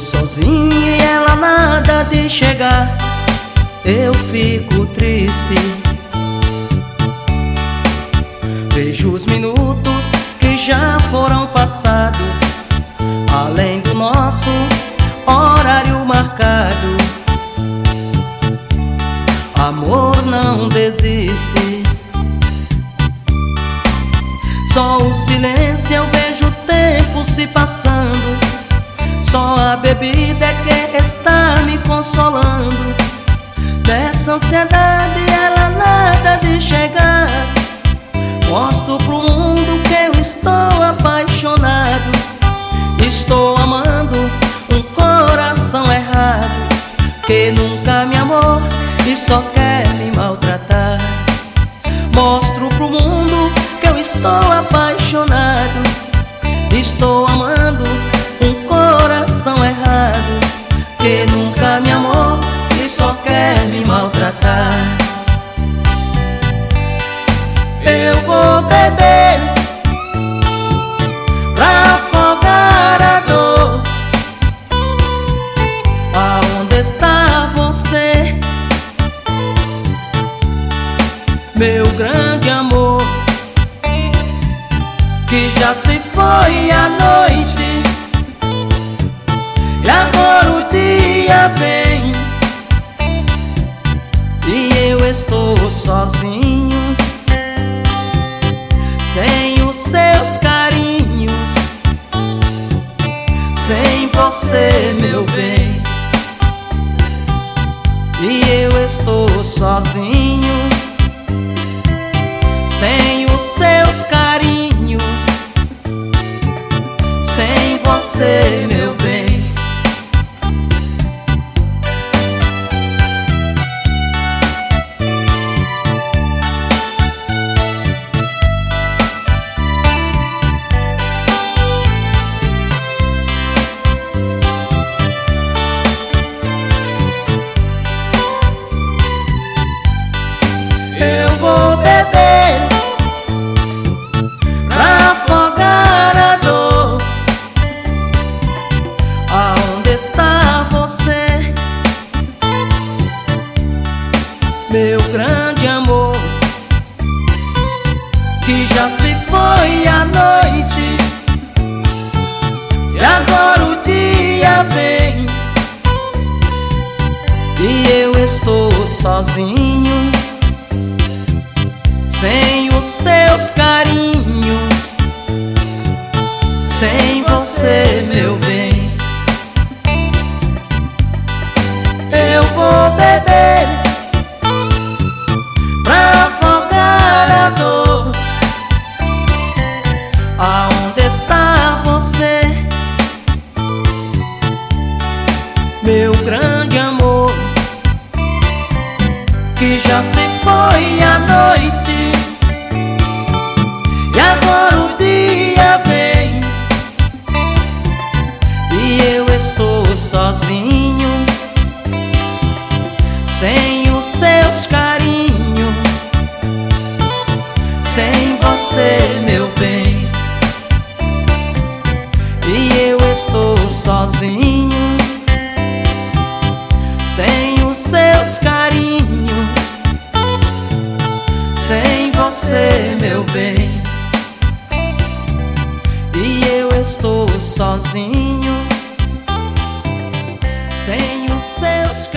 sozinho e ela nada de chegar. Eu fico triste. Vejo os minutos que já foram passados, além do nosso horário marcado. Amor não desiste. Só o silêncio eu vejo o tempo se passando. Só a bebida é que está me consolando. Dessa ansiedade ela nada de chegar. Mostro pro mundo que eu estou apaixonado. Estou amando um coração errado, que nunca me amou e só quer me maltratar. Mostro pro mundo que eu estou apaixonado. Estou amando um coração errado, que nunca me amou e só quer me maltratar. Eu vou beber pra afogar a dor. Aonde está você, meu grande amor, que já se foi a noite e agora o dia vem, e eu estou sozinho, sem os seus carinhos, sem você, meu bem. E eu estou sozinho, sem os seus carinhos, sem você, meu bem. Eu vou beber pra afogar a dor. Aonde está você, meu grande amor, que já se foi a noite e agora o dia vem, e eu estou sozinho, sem os seus carinhos, sem você, meu bem. Eu vou beber pra afogar a dor. Aonde está você, meu grande amor, que já se foi a noite e agora o dia vem, e eu estou sozinho, sem os seus carinhos, sem você, meu bem. E eu estou sozinho, sem os seus carinhos, sem você, meu bem. E eu estou sozinho, sem os seus